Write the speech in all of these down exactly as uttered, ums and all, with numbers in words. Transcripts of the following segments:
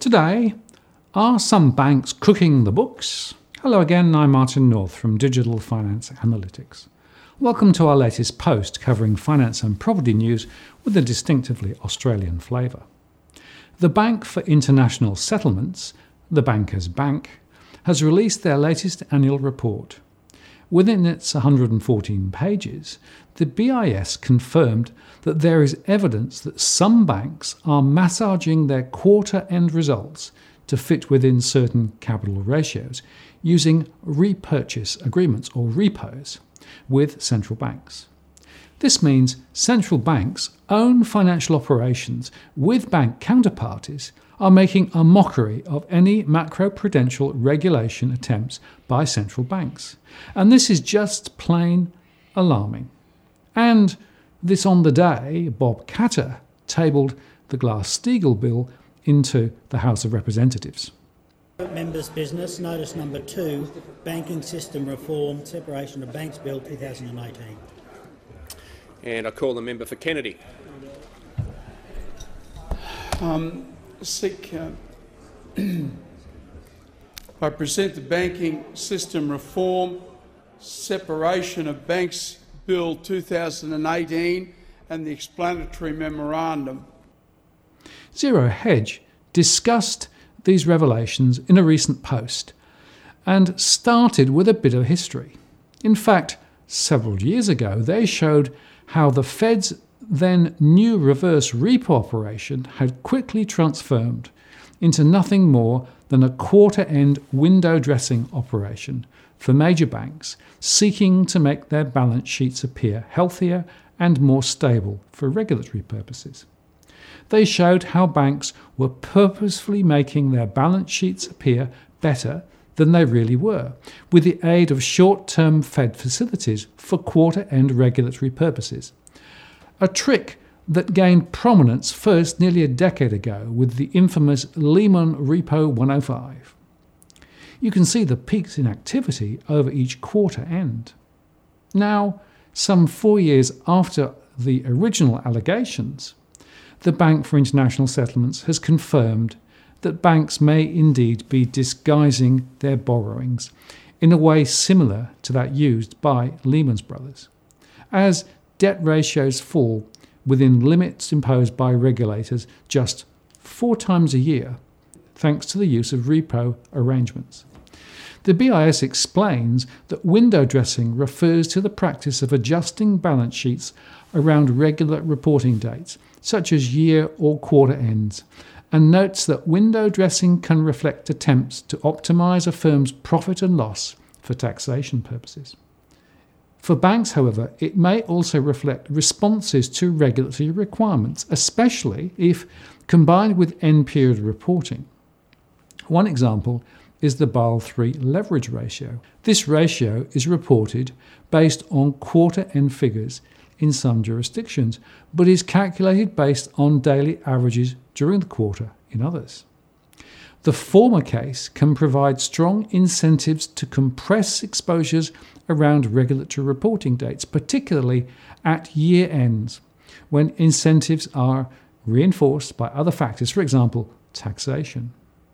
Today, are some banks cooking the books? Hello again, I'm Martin North from Digital Finance Analytics. Welcome to our latest post covering finance and property news with a distinctively Australian flavour. The Bank for International Settlements, the Bankers Bank, has released their latest annual report. Within its one hundred fourteen pages, the B I S confirmed that there is evidence that some banks are massaging their quarter-end results to fit within certain capital ratios using repurchase agreements, or repos, with central banks. This means central banks own financial operations with bank counterparties are making a mockery of any macroprudential regulation attempts by central banks. And this is just plain alarming. And this on the day, Bob Katter tabled the Glass-Steagall bill into the House of Representatives. Members' business, notice number two, Banking System Reform, Separation of Banks Bill two thousand eighteen. And I call the member for Kennedy. Um, seek, uh, I present the Banking System Reform, Separation of Banks Bill two thousand eighteen and the explanatory memorandum. Zero Hedge discussed these revelations in a recent post and started with a bit of history. In fact, several years ago, they showed how the Fed's then new reverse repo operation had quickly transformed into nothing more than a quarter-end window dressing operation for major banks seeking to make their balance sheets appear healthier and more stable for regulatory purposes. They showed how banks were purposefully making their balance sheets appear better than they really were, with the aid of short-term Fed facilities for quarter-end regulatory purposes. A trick that gained prominence first nearly a decade ago with the infamous Lehman Repo one oh five. You can see the peaks in activity over each quarter end. Now, some four years after the original allegations, the Bank for International Settlements has confirmed that banks may indeed be disguising their borrowings in a way similar to that used by Lehman Brothers, as debt ratios fall within limits imposed by regulators just four times a year, thanks to the use of repo arrangements. The B I S explains that window dressing refers to the practice of adjusting balance sheets around regular reporting dates, such as year or quarter ends, and notes that window dressing can reflect attempts to optimise a firm's profit and loss for taxation purposes. For banks, however, it may also reflect responses to regulatory requirements, especially if combined with end-period reporting. One example is the Basel three leverage ratio. This ratio is reported based on quarter-end figures in some jurisdictions, but is calculated based on daily averages during the quarter in others. The former case can provide strong incentives to compress exposures around regulatory reporting dates, particularly at year ends, when incentives are reinforced by other factors, for example, taxation.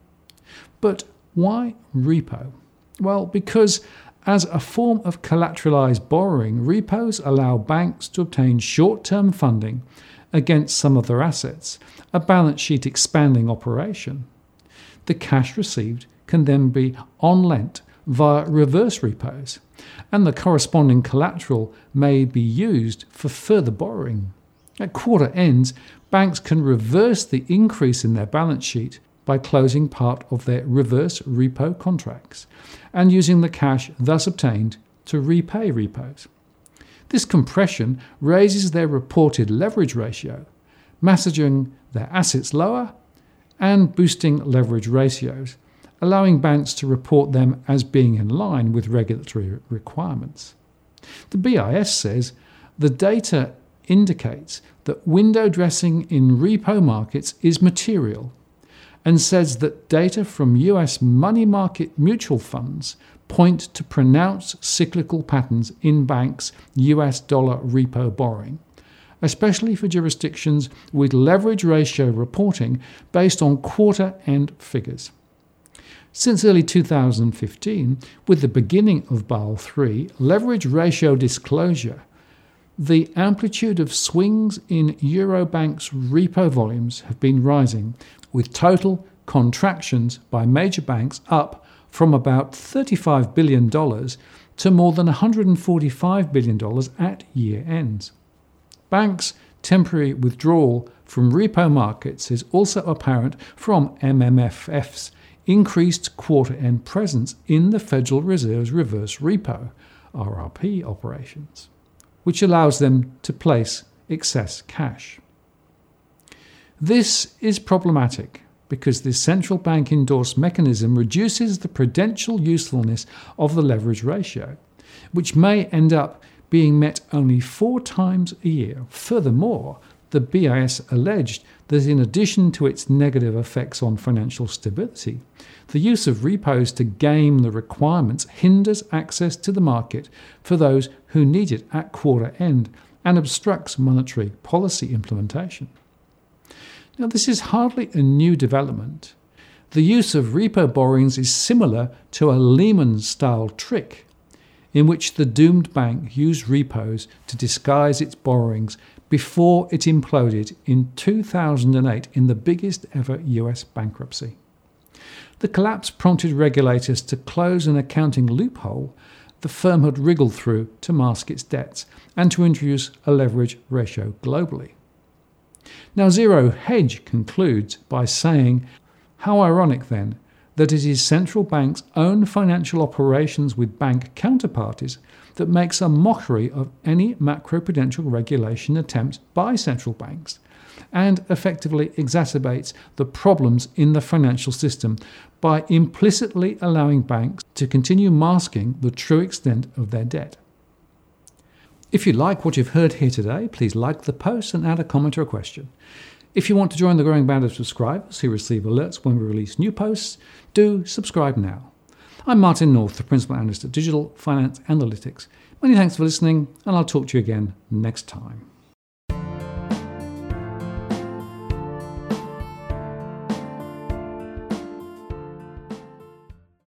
But why repo? Well, because as a form of collateralized borrowing, repos allow banks to obtain short-term funding against some of their assets, a balance sheet expanding operation. The cash received can then be on-lent via reverse repos, and the corresponding collateral may be used for further borrowing. At quarter ends, banks can reverse the increase in their balance sheet by closing part of their reverse repo contracts and using the cash thus obtained to repay repos. This compression raises their reported leverage ratio, messaging their assets lower and boosting leverage ratios, allowing banks to report them as being in line with regulatory requirements. The B I S says the data indicates that window dressing in repo markets is material, and says that data from U S money market mutual funds point to pronounced cyclical patterns in banks' U S dollar repo borrowing, especially for jurisdictions with leverage ratio reporting based on quarter-end figures. Since early two thousand fifteen, with the beginning of Basel three leverage ratio disclosure, the amplitude of swings in Eurobank's repo volumes have been rising, with total contractions by major banks up from about thirty-five billion dollars to more than one hundred forty-five billion dollars at year ends. Banks' temporary withdrawal from repo markets is also apparent from M M F F's increased quarter-end presence in the Federal Reserve's reverse repo, R R P, operations, which allows them to place excess cash. This is problematic because this central bank endorsed mechanism reduces the prudential usefulness of the leverage ratio, which may end up being met only four times a year. Furthermore, the B I S alleged that in addition to its negative effects on financial stability, the use of repos to game the requirements hinders access to the market for those who need it at quarter end and obstructs monetary policy implementation. Now, this is hardly a new development. The use of repo borrowings is similar to a Lehman-style trick in which the doomed bank used repos to disguise its borrowings before it imploded in two thousand eight in the biggest ever U S bankruptcy. The collapse prompted regulators to close an accounting loophole the firm had wriggled through to mask its debts and to introduce a leverage ratio globally. Now, Zero Hedge concludes by saying, how ironic then that it is central banks' own financial operations with bank counterparties that makes a mockery of any macroprudential regulation attempt by central banks and effectively exacerbates the problems in the financial system by implicitly allowing banks to continue masking the true extent of their debt. If you like what you've heard here today, please like the post and add a comment or a question. If you want to join the growing band of subscribers who receive alerts when we release new posts, do subscribe now. I'm Martin North, the Principal Analyst at Digital Finance Analytics. Many thanks for listening, and I'll talk to you again next time.